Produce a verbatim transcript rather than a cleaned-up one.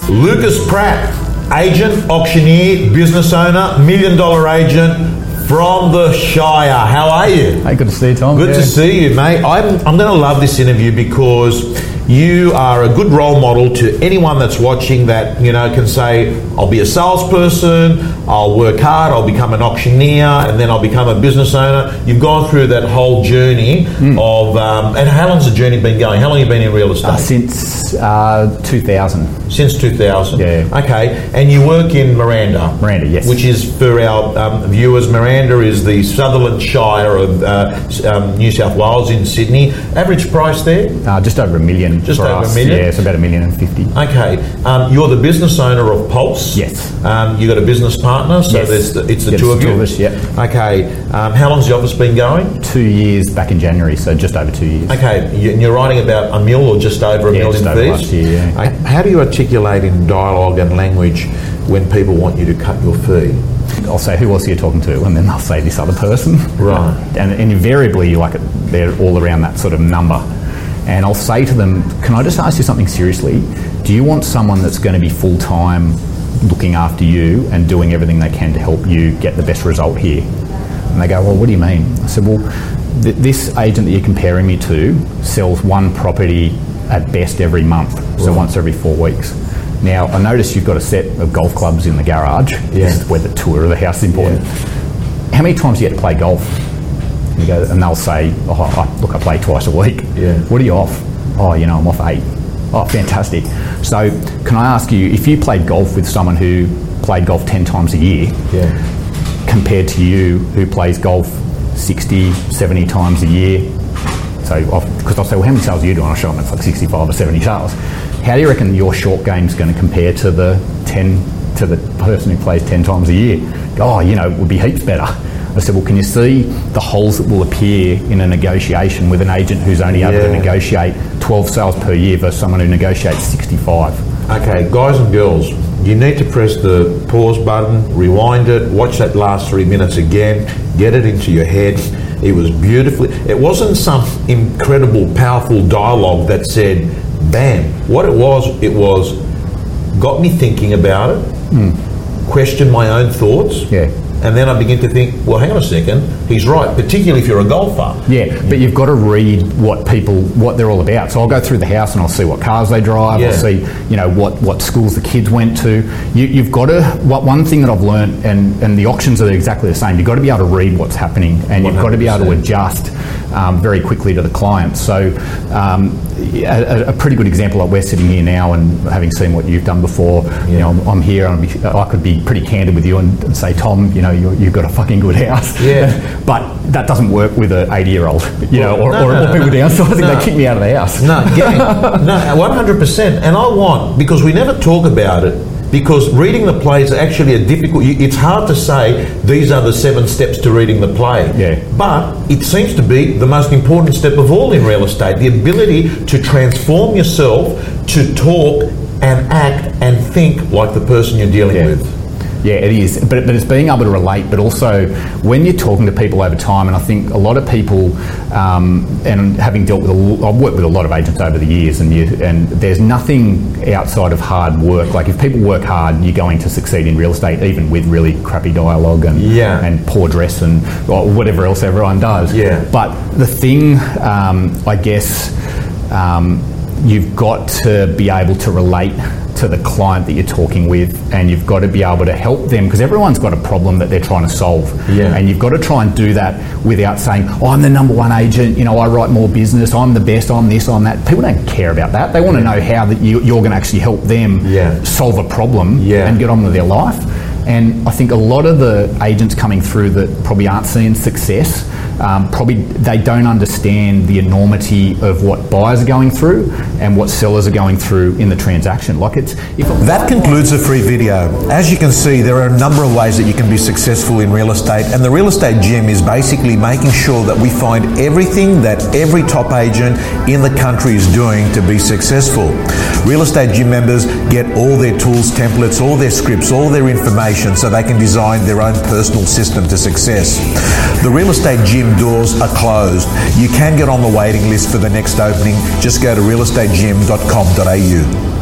Lucas Pratt, agent, auctioneer, business owner, million dollar agent from the Shire. How are you? Hey, good to see you, Tom. Good yeah. to see you, mate. I'm, I'm going to love this interview because you are a good role model to anyone that's watching that, you know, can say, I'll be a salesperson, I'll work hard, I'll become an auctioneer, and then I'll become a business owner. You've gone through that whole journey mm. of, um, and how long's the journey been going? How long have you been in real estate? Uh, since uh, two thousand. Since two thousand? Yeah. Okay, and you work in Miranda? Miranda, yes. Which is, for our um, viewers, Miranda is the Sutherland Shire of uh, um, New South Wales in Sydney. Average price there? Uh, just over a million. Just for over us. a million? Yeah, it's about a million and fifty. Okay. Um, you're the business owner of Pulse? Yes. Um, you got a business partner, so yes. there's the, it's the yes, two of two you? of us, yeah. Okay. Um, how long's the office been going? Two years back in January, so just over two years. Okay. You, and you're writing about a mil or just over a yeah, mil just in over fees? last year, yeah. Uh, how do you articulate in dialogue and language when people want you to cut your fee? I'll say, who else are you talking to? And then they'll say this other person. Right. And, and invariably, like, they're all around that sort of number. And I'll say to them, can I just ask you something seriously? Do you want someone that's going to be full-time looking after you and doing everything they can to help you get the best result here? And they go, well, what do you mean? I said, well, th- this agent that you're comparing me to sells one property at best every month, so right. once every four weeks. Now, I notice you've got a set of golf clubs in the garage. Yeah. This is where the tour of the house is important. Yeah. How many times do you get to play golf? And, you go, and they'll say, oh, I, look, I play twice a week. Yeah. What are you off? Oh, you know, I'm off eight. Oh, fantastic. So can I ask you, if you played golf with someone who played golf ten times a year, yeah. compared to you who plays golf sixty, seventy times a year, so because I'll say, well, how many sales are you doing? I'll show them it's like sixty-five or seventy sales. How do you reckon your short game's going to compare to the ten to the person who plays ten times a year? Oh, you know, it would be heaps better. I said, well, can you see the holes that will appear in a negotiation with an agent who's only able yeah. to negotiate twelve sales per year versus someone who negotiates sixty-five? Okay, guys and girls, you need to press the pause button, rewind it, watch that last three minutes again, get it into your head. It was beautifully, it wasn't some incredible, powerful dialogue that said, bam. What it was, it was, got me thinking about it, mm. questioned my own thoughts. Yeah. And then I begin to think, well, hang on a second, he's right, particularly if you're a golfer. Yeah, but you've got to read what people, what they're all about. So I'll go through the house and I'll see what cars they drive, yeah. I'll see, you know, what, what schools the kids went to. You, you've got to, what one thing that I've learned, and, and the auctions are exactly the same, you've got to be able to read what's happening and one hundred percent. You've got to be able to adjust um, very quickly to the client. So um, a, a pretty good example, like we're sitting here now and having seen what you've done before, yeah. you know, I'm, I'm here and I'm, I could be pretty candid with you and, and say, Tom, you know, you're, you've got a fucking good house. Yeah. But that doesn't work with an eighty-year-old, you know, or, no, or, no, or people no, downsizing, no. they kick me out of the house. No, gang, no, one hundred percent. And I want, because we never talk about it, because reading the play is actually a difficult, it's hard to say these are the seven steps to reading the play. Yeah. But it seems to be the most important step of all in real estate, the ability to transform yourself to talk and act and think like the person you're dealing yeah. with. Yeah, it is, but, but it's being able to relate, but also when you're talking to people over time, and I think a lot of people, um, and having dealt with, a, I've worked with a lot of agents over the years, and you, and there's nothing outside of hard work. Like if people work hard, you're going to succeed in real estate, even with really crappy dialogue and yeah. and poor dress and or whatever else everyone does. Yeah. But the thing, um, I guess, um, you've got to be able to relate to the client that you're talking with, and you've got to be able to help them, because everyone's got a problem that they're trying to solve. Yeah. And you've got to try and do that without saying, oh, I'm the number one agent, you know, I write more business, I'm the best, I'm this, I'm that. People don't care about that. They want to know how that you, you're going to actually help them yeah. solve a problem yeah. and get on with their life. And I think a lot of the agents coming through that probably aren't seeing success, um, probably they don't understand the enormity of what buyers are going through and what sellers are going through in the transaction. Like it's if it that concludes the free video. As you can see, there are a number of ways that you can be successful in real estate, and the Real Estate Gym is basically making sure that we find everything that every top agent in the country is doing to be successful. Real Estate Gym members get all their tools, templates, all their scripts, all their information, so they can design their own personal system to success. The Real Estate Gym doors are closed. You can get on the waiting list for the next opening. Just go to real estate gym dot com dot a u.